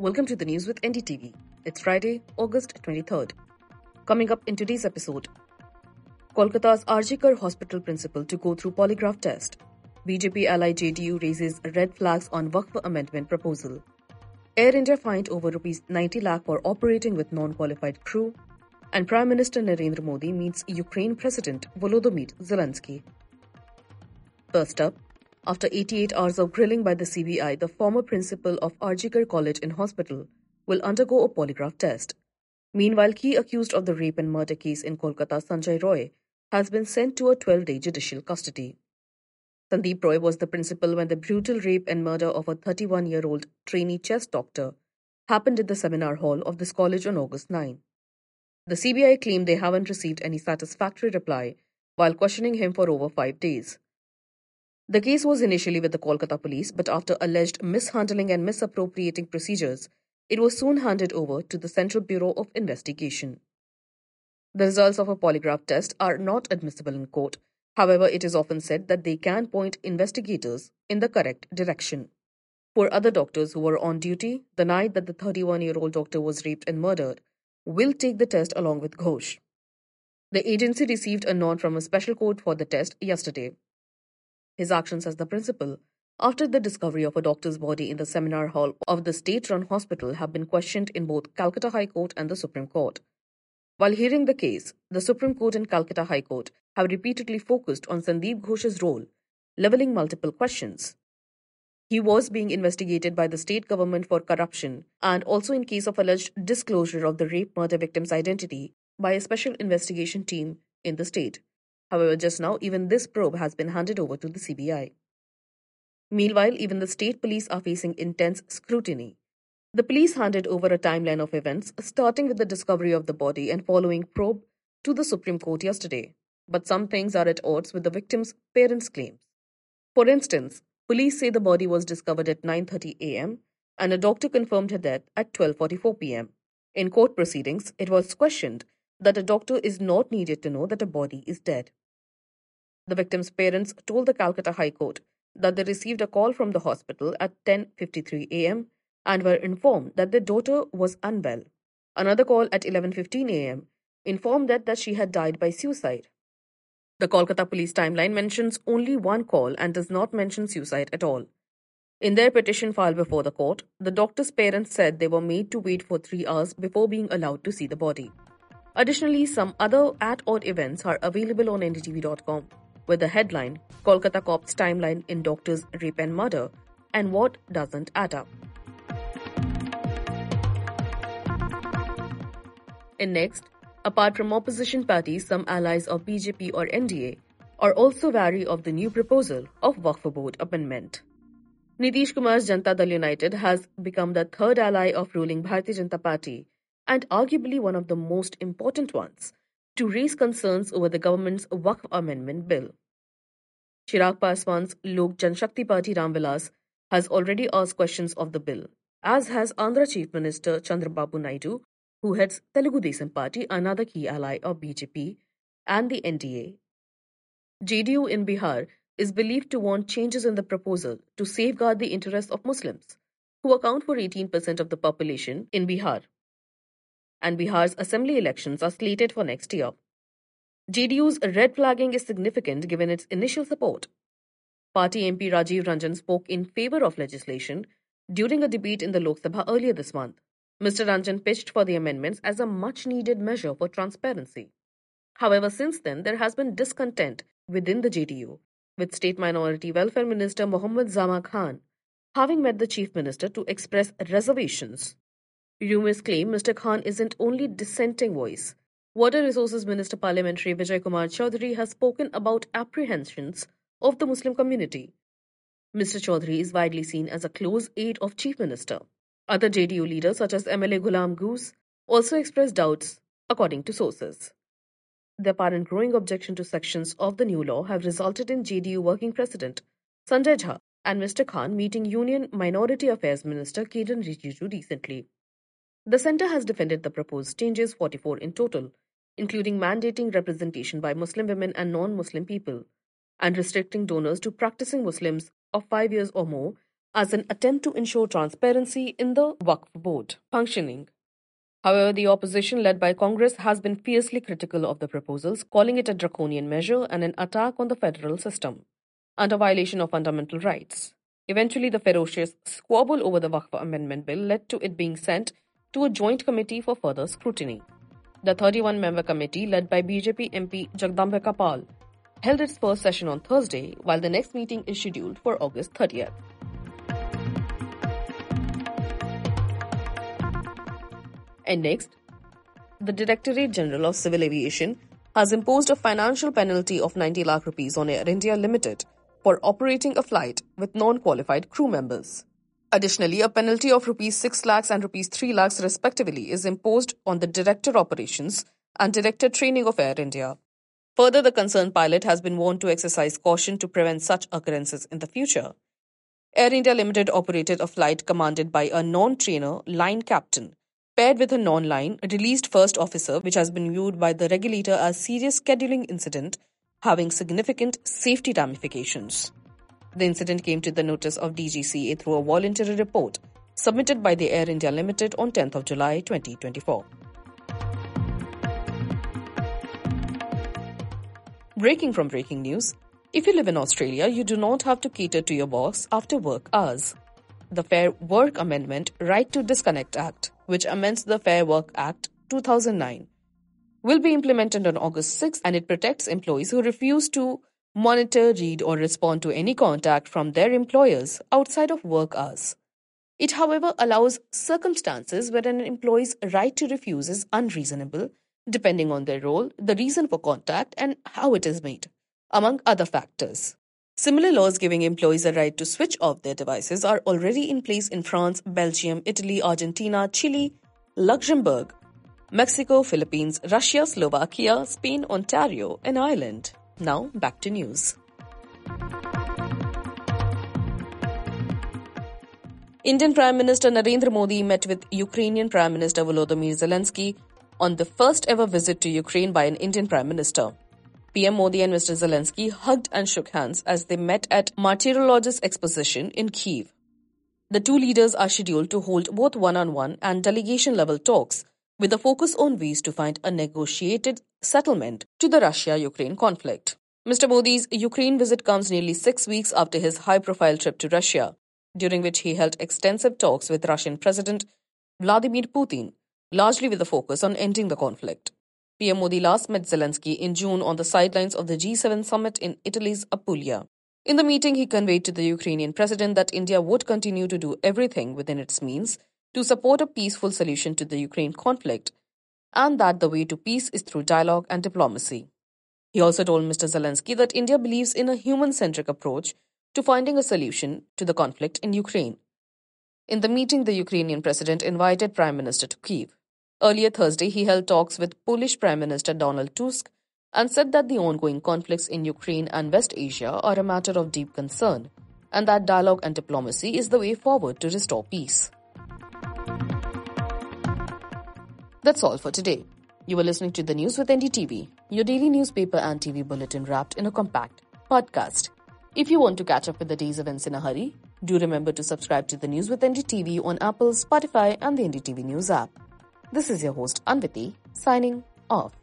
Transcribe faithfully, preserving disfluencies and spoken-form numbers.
Welcome to the news with N D T V. It's Friday, August twenty-third. Coming up in today's episode, Kolkata's R G Kar hospital principal to go through polygraph test. B J P ally J D U raises red flags on Waqf amendment proposal. Air India fined over rupees ninety lakh for operating with non-qualified crew. And Prime Minister Narendra Modi meets Ukraine President Volodymyr Zelensky. First up, after eighty-eight hours of grilling by the C B I, the former principal of R G Kar College and Hospital will undergo a polygraph test. Meanwhile, key accused of the rape and murder case in Kolkata, Sanjay Roy, has been sent to a twelve-day judicial custody. Sandeep Roy was the principal when the brutal rape and murder of a thirty-one-year-old trainee chest doctor happened in the seminar hall of this college on August ninth. The C B I claimed they haven't received any satisfactory reply while questioning him for over five days. The case was initially with the Kolkata police, but after alleged mishandling and misappropriating procedures, it was soon handed over to the Central Bureau of Investigation. The results of a polygraph test are not admissible in court. However, it is often said that they can point investigators in the correct direction. Four other doctors who were on duty the night that the thirty-one-year-old doctor was raped and murdered will take the test along with Ghosh. The agency received a nod from a special court for the test yesterday. His actions as the principal, after the discovery of a doctor's body in the seminar hall of the state-run hospital, have been questioned in both Calcutta High Court and the Supreme Court. While hearing the case, the Supreme Court and Calcutta High Court have repeatedly focused on Sandeep Ghosh's role, levelling multiple questions. He was being investigated by the state government for corruption and also in case of alleged disclosure of the rape murder victim's identity by a special investigation team in the state. However, just now, even this probe has been handed over to the C B I. Meanwhile, even the state police are facing intense scrutiny. The police handed over a timeline of events, starting with the discovery of the body and following probe to the Supreme Court yesterday. But some things are at odds with the victim's parents' claims. For instance, police say the body was discovered at nine thirty a m and a doctor confirmed her death at twelve forty-four p m In court proceedings, it was questioned that a doctor is not needed to know that a body is dead. The victim's parents told the Calcutta High Court that they received a call from the hospital at ten fifty-three a m and were informed that their daughter was unwell. Another call at eleven fifteen a m informed that, that she had died by suicide. The Kolkata police timeline mentions only one call and does not mention suicide at all. In their petition filed before the court, the doctor's parents said they were made to wait for three hours before being allowed to see the body. Additionally, some other at-odd events are available on N D T V dot com. With the headline, Kolkata Cops Timeline in Doctor's Rape and Murder, and What Doesn't Add Up. And next, apart from opposition parties, some allies of B J P or N D A are also wary of the new proposal of Waqf Board amendment. Nitish Kumar's Janata Dal United has become the third ally of ruling Bharatiya Janata Party and arguably one of the most important ones to raise concerns over the government's Waqf Amendment Bill. Chirag Paswan's Lok Janshakti Party Ram Vilas has already asked questions of the bill, as has Andhra Chief Minister Chandrababu Naidu, who heads Telugu Desam Party, another key ally of B J P and the N D A. J D U in Bihar is believed to want changes in the proposal to safeguard the interests of Muslims, who account for eighteen percent of the population in Bihar. And Bihar's assembly elections are slated for next year. J D U's red flagging is significant given its initial support. Party M P Rajiv Ranjan spoke in favor of legislation during a debate in the Lok Sabha earlier this month. Mister Ranjan pitched for the amendments as a much-needed measure for transparency. However, since then, there has been discontent within the J D U, with State Minority Welfare Minister Mohammad Zama Khan having met the Chief Minister to express reservations. Rumors claim Mister Khan isn't only dissenting voice. Water Resources Minister Parliamentary Vijay Kumar Chaudhary has spoken about apprehensions of the Muslim community. Mister Chaudhary is widely seen as a close aide of Chief Minister. Other J D U leaders such as M L A Ghulam Ghosh also expressed doubts, according to sources. The apparent growing objection to sections of the new law have resulted in J D U Working President Sanjay Jha and Mister Khan meeting Union Minority Affairs Minister Kiren Rijiju recently. The centre has defended the proposed changes, forty-four in total, including mandating representation by Muslim women and non-Muslim people, and restricting donors to practicing Muslims of five years or more as an attempt to ensure transparency in the Waqf Board functioning. However, the opposition led by Congress has been fiercely critical of the proposals, calling it a draconian measure and an attack on the federal system and a violation of fundamental rights. Eventually, the ferocious squabble over the Waqf Amendment Bill led to it being sent to a joint committee for further scrutiny. The thirty-one member committee, led by B J P M P Jagdambika Pal, held its first session on Thursday, while the next meeting is scheduled for August thirtieth. And next, the Directorate General of Civil Aviation has imposed a financial penalty of ninety lakh rupees on Air India Limited for operating a flight with non-qualified crew members. Additionally, a penalty of rupees six lakhs and rupees three lakhs respectively is imposed on the Director Operations and Director Training of Air India. Further, the concerned pilot has been warned to exercise caution to prevent such occurrences in the future. Air India Limited operated a flight commanded by a non-trainer line captain, paired with a non-line released first officer, which has been viewed by the regulator as serious scheduling incident having significant safety ramifications. The incident came to the notice of D G C A through a voluntary report submitted by the Air India Limited on tenth of July twenty twenty-four. Breaking from breaking news, if you live in Australia, you do not have to cater to your boss after work hours. The Fair Work Amendment Right to Disconnect Act, which amends the Fair Work Act two thousand nine, will be implemented on August sixth, and it protects employees who refuse to monitor, read or respond to any contact from their employers outside of work hours. It, however, allows circumstances where an employee's right to refuse is unreasonable, depending on their role, the reason for contact and how it is made, among other factors. Similar laws giving employees a right to switch off their devices are already in place in France, Belgium, Italy, Argentina, Chile, Luxembourg, Mexico, Philippines, Russia, Slovakia, Spain, Ontario, and Ireland. Now, back to news. Indian Prime Minister Narendra Modi met with Ukrainian Prime Minister Volodymyr Zelensky on the first ever visit to Ukraine by an Indian Prime Minister. P M Modi and Mister Zelensky hugged and shook hands as they met at Martyrologist Exposition in Kyiv. The two leaders are scheduled to hold both one-on-one and delegation-level talks with a focus on ways to find a negotiated settlement to the Russia-Ukraine conflict. Mister Modi's Ukraine visit comes nearly six weeks after his high-profile trip to Russia, during which he held extensive talks with Russian President Vladimir Putin, largely with a focus on ending the conflict. P M Modi last met Zelensky in June on the sidelines of the G seven summit in Italy's Apulia. In the meeting, he conveyed to the Ukrainian president that India would continue to do everything within its means to support a peaceful solution to the Ukraine conflict, and that the way to peace is through dialogue and diplomacy. He also told Mister Zelensky that India believes in a human-centric approach to finding a solution to the conflict in Ukraine. In the meeting, the Ukrainian president invited Prime Minister to Kyiv. Earlier Thursday, he held talks with Polish Prime Minister Donald Tusk and said that the ongoing conflicts in Ukraine and West Asia are a matter of deep concern, and that dialogue and diplomacy is the way forward to restore peace. That's all for today. You were listening to the News with N D T V, your daily newspaper and T V bulletin wrapped in a compact podcast. If you want to catch up with the day's events in a hurry, do remember to subscribe to the News with N D T V on Apple, Spotify and the N D T V News app. This is your host Anviti, signing off.